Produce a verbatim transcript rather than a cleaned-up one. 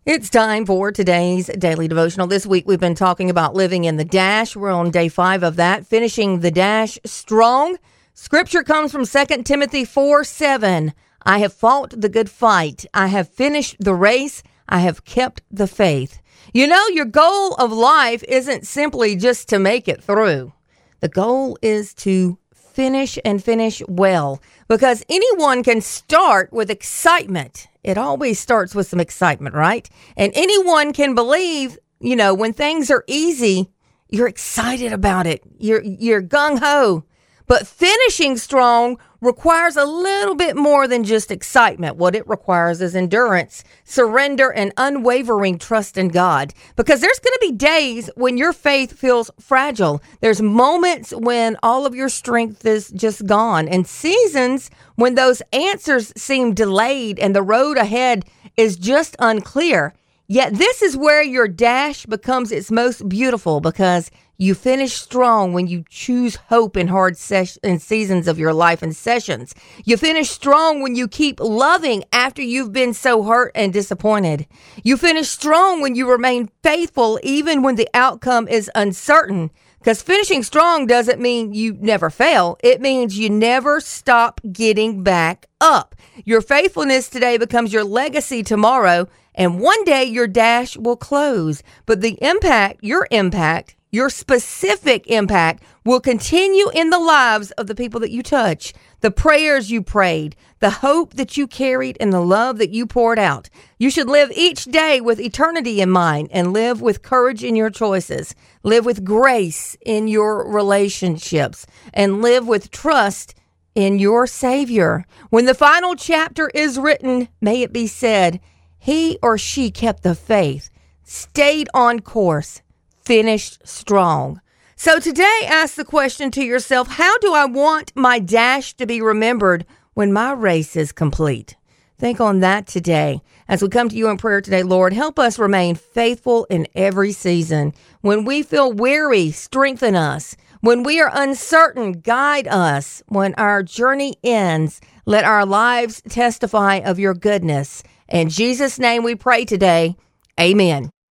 It's time for today's daily devotional. This week we've been talking about living in the dash. We're on day five of that, finishing the dash strong. Scripture comes from Second Timothy four seven. I have fought the good fight. I have finished the race. I have kept the faith. You know, your goal of life isn't simply just to make it through. The goal is to finish and finish well, because anyone can start with excitement. It always starts with some excitement, right? And anyone can believe, you know, when things are easy, you're excited about it. You're you're gung-ho. But finishing strong requires a little bit more than just excitement. What it requires is endurance, surrender, and unwavering trust in God. Because there's going to be days when your faith feels fragile. There's moments when all of your strength is just gone, and seasons when those answers seem delayed and the road ahead is just unclear. Yet this is where your dash becomes its most beautiful, because you finish strong when you choose hope in hard ses- in seasons of your life and sessions. You finish strong when you keep loving after you've been so hurt and disappointed. You finish strong when you remain faithful even when the outcome is uncertain. Because finishing strong doesn't mean you never fail. It means you never stop getting back up. Your faithfulness today becomes your legacy tomorrow, and one day your dash will close. But the impact, your impact, your specific impact will continue in the lives of the people that you touch, the prayers you prayed, the hope that you carried, and the love that you poured out. You should live each day with eternity in mind and live with courage in your choices. Live with grace in your relationships and live with trust in your Savior. When the final chapter is written, may it be said, he or she kept the faith, stayed on course, finished strong. So today, ask the question to yourself, how do I want my dash to be remembered when my race is complete? Think on that today. As we come to you in prayer today, Lord, help us remain faithful in every season. When we feel weary, strengthen us. When we are uncertain, guide us. When our journey ends, let our lives testify of your goodness. In Jesus' name we pray today. Amen.